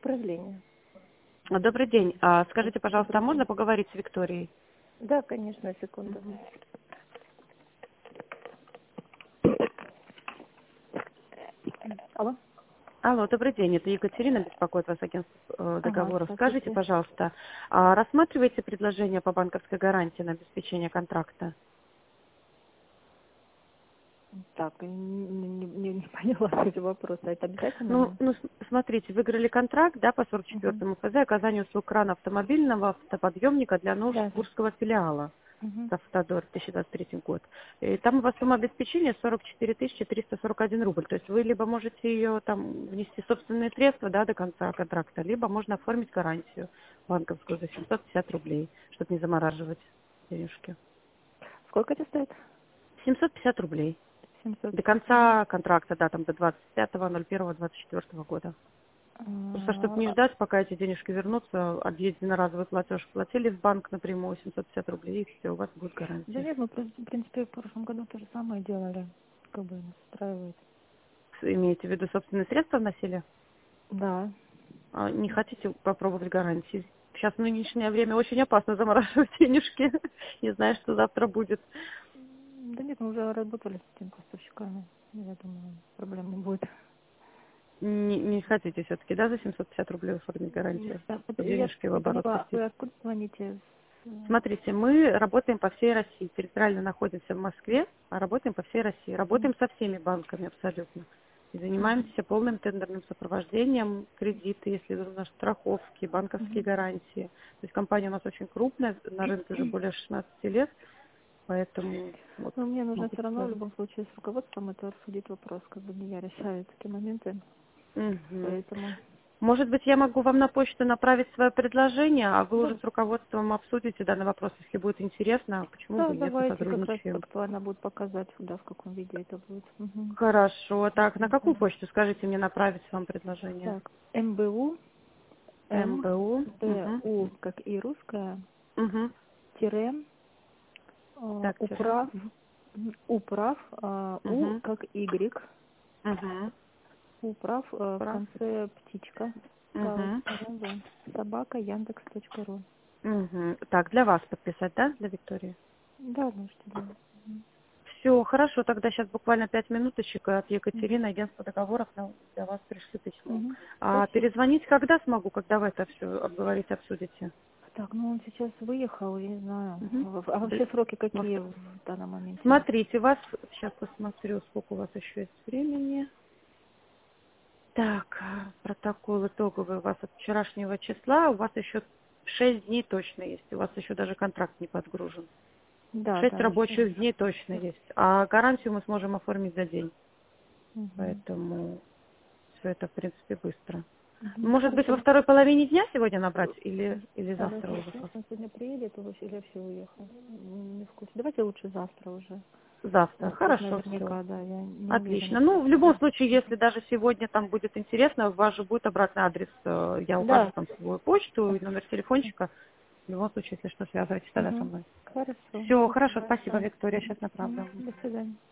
управление. Добрый день. Скажите, пожалуйста, а можно поговорить с Викторией? Да, конечно, секунду. Алло? Алло, добрый день. Это Екатерина, беспокоит вас агентство договоров. Скажите, Здравствуйте. пожалуйста, рассматриваете предложение по банковской гарантии на обеспечение контракта? Так, не поняла суть вопроса. Это обязательно? Смотрите, выиграли контракт, да, по Угу. 44-му ФЗ, оказание услуг крана автомобильного автоподъемника для нужд Да, да. Курского филиала. Угу. Автодор, 2023 год. И там у вас сумма обеспечения 44 341 рубль. То есть вы либо можете ее там внести собственные средства, да, до конца контракта, либо можно оформить гарантию банковскую за 750 рублей, чтобы не замораживать денежки. Сколько это стоит? 750 рублей. 700. До конца контракта, да, там до 25.01.24 года. Просто чтобы не ждать, пока эти денежки вернутся, единоразовый платеж платили в банк напрямую 750 рублей, и все, у вас будет Да гарантия. нет, мы, в принципе, в прошлом году то же самое делали. Как бы нас устраивает. Имеете в виду собственные средства вносили? Да. Не хотите попробовать гарантии? Сейчас в нынешнее время очень опасно замораживать денежки. Не знаю, что завтра будет. Да нет, мы уже работали с этим поставщиками. Я думаю, проблем не будет. Не хотите все-таки, да, за 750 рублей оформить гарантию? Да, я Денежки в не оборот поняла, пустить. вы откуда звоните? Смотрите, мы работаем по всей России. Территориально находимся в Москве, а работаем по всей России. Работаем со всеми банками абсолютно. И занимаемся полным тендерным сопровождением, кредиты, если нужны страховки, банковские гарантии. То есть компания у нас очень крупная, на рынке уже более 16 лет, поэтому вот Но мне нужно могу все равно в сказать. любом случае с руководством это обсудить вопрос, как бы не я решаю такие моменты, Мгм. поэтому... Может быть, я могу вам на почту направить свое предложение, а вы уже Да, с руководством обсудите данный вопрос, если будет интересно, почему да, бы нет, мы давайте как раз сотрудничаем. актуально будет показать, да, в каком виде это будет. Мгм. Хорошо. Так, на какую Да. почту, скажите мне, направить вам предложение? Так, МБУ, МБУ. Угу. МБУ, как и русская, Угу. тире, Так, тире. управ, управ, У Угу. как Y, Угу. управ, в Прав. конце птичка, Угу. галочка, да, собака, Яндекс.ру. Угу. Так, для вас подписать, да, для Виктории? Да, можете делать. Все, хорошо, тогда сейчас буквально 5 минуточек от Мгм. Екатерины, агентство договоров, для вас пришлю письмо. Мгм. А Спасибо. перезвонить когда смогу, когда вы это все обговорить, обсудите? Так, ну он сейчас выехал, я не знаю. Мгм. А вообще сроки Ну, какие в данном моменте? смотрите, у вас, сейчас посмотрю, сколько у вас еще есть времени. Так, протокол итоговый у вас от вчерашнего числа, у вас еще 6 дней точно есть, у вас еще даже контракт не подгружен. Да, 6 да, еще. рабочих дней точно есть, а гарантию мы сможем оформить за день, Мгм. поэтому все это, в принципе, быстро. Мгм. Может быть, во Хорошо. второй половине дня сегодня набрать или завтра Хорошо. уже? Он сегодня приедет или вообще уехал? Не в курсе. Давайте лучше завтра уже. Завтра. Уж Хорошо, все. наверняка, да, я не уверена Отлично. Ну, в просто, любом да. случае, если даже сегодня там будет интересно, у вас же будет обратный адрес, я укажу Да. там свою почту и номер телефончика. В любом случае, если что, связывайтесь тогда со Угу. мной. Хорошо. Все, Спасибо хорошо, спасибо, большое. Виктория, сейчас Мгм. направлю. До свидания.